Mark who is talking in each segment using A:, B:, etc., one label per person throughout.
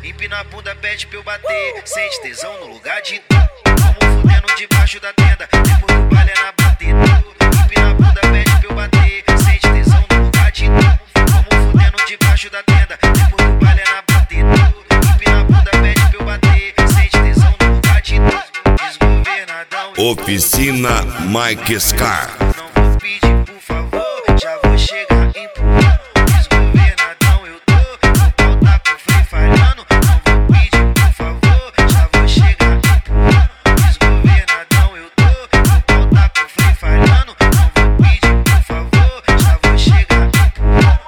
A: empina a bunda, pede pra eu bater. Sente tesão no lugar de tu. Vamos fudendo debaixo da tenda, depois do baile é na batida. Empina a bunda, pede pra eu bater. Sente tesão no lugar de tu. Vamos fudendo debaixo da tenda, depois do baile é na batida. Empina a bunda, pede pra eu bater. Sente tesão no lugar de tu. Desgovernadão.
B: Oficina Mike Scar.
A: Não vou pedir por favor, já vou chegar empurrando. Desgovernadão eu tô, o pau tá com freio falhando. Não vou pedir por favor, já vou chegar empurrando. Desgovernadão eu tô, o pau tá com freio falhando. Não vou pedir por favor, já vou chegar empurrando.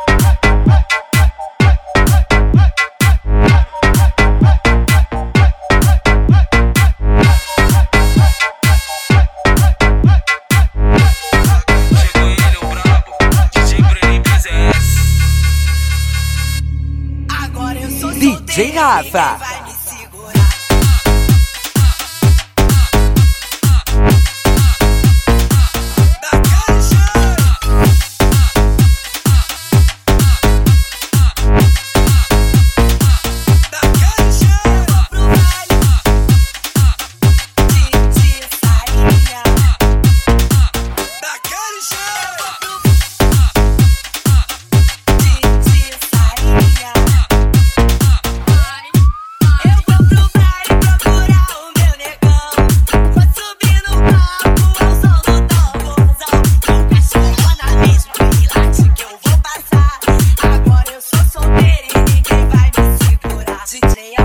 C: DJ Rafa.
D: DJ